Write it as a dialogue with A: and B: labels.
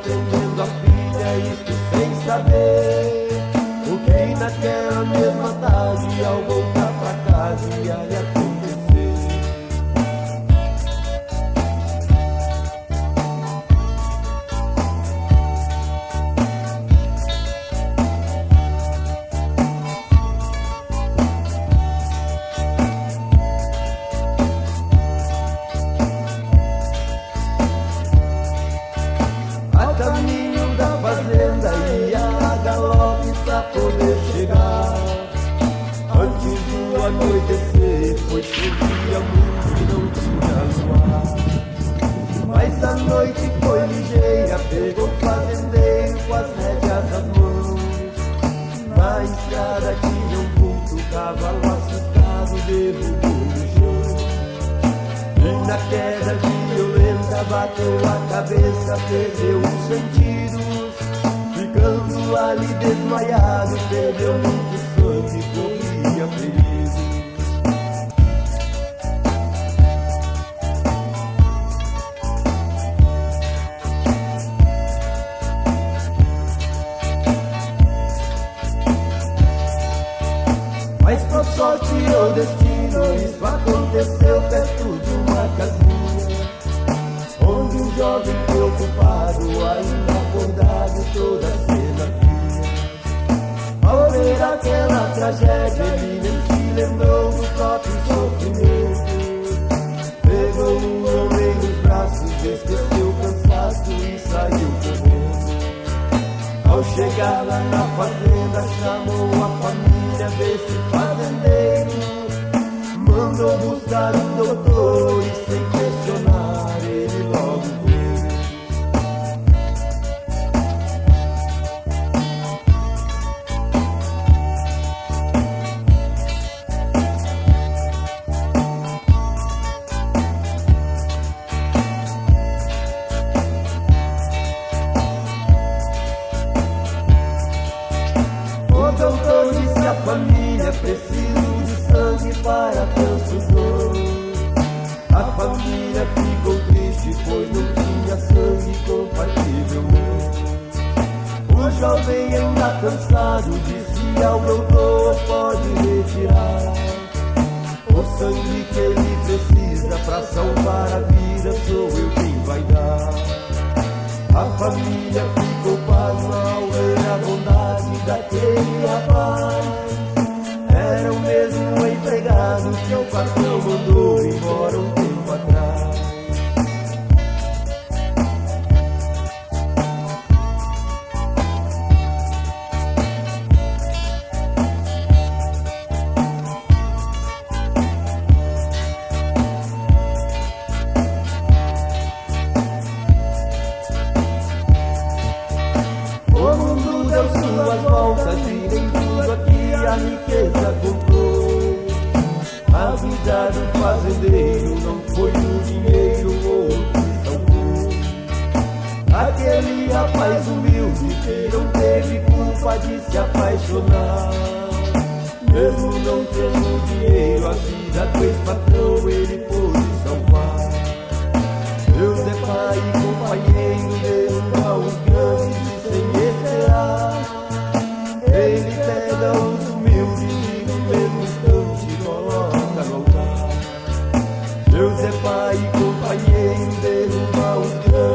A: atendendo a filha, isso sem saber o que naquela mesma tarde, ao voltar pra casa, ia lhe acontecer. A caminho da fazenda ia a galope pra poder chegar antes do anoitecer, pois chovia muito e não tinha luar. Mas a noite foi ligeira, pegou o fazendeiro com as rédeas nas mãos. Na estrada tinha um vulto, cavalo assustado derrubou no chão. E na queda violenta bateu a cabeça, perdeu os sentidos, ficando ali desmaiado, perdeu muito sangue, corria perigo. Mas por sorte ou destino, isso aconteceu perto de uma casinha, onde um jovem preocupado, ainda acordado, toda a cena via. Ao ver aquela tragédia, ele nem se lembrou do próprio sofrimento. Pegou o homem nos braços, esqueceu o cansaço e saiu correndo. Ao chegar lá na fazenda, chamou a família desse fazendeiro, mandou buscar um doutor e sem questionar ele logo veio. O doutor disse à família: preciso de sangue para transfusão. A família ficou triste, pois não tinha sangue compatível não. O jovem, ainda cansado, disse ao doutor: pode retirar o sangue que ele precisa pra salvar a vida, sou eu quem vai dar. A família ficou pasma ao ver a bondade daquele rapaz. Era o mesmo empregado que o patrão mandou embora um tempo atrás. O mundo deu suas voltas e nem tudo aqui a riqueza comprou. A vida do fazendeiro não foi o dinheiro ou o que salvou. Aquele rapaz humilde que não teve culpa de se apaixonar, mesmo não tendo dinheiro, a vida do ex-patrão ele pôde salvar. Deus é pai e companheiro, derruba os grandes e sem esperar. Ele pega os humildes e no mesmo instante coloca no altar. Deus é pai e companheiro, derruba os grandes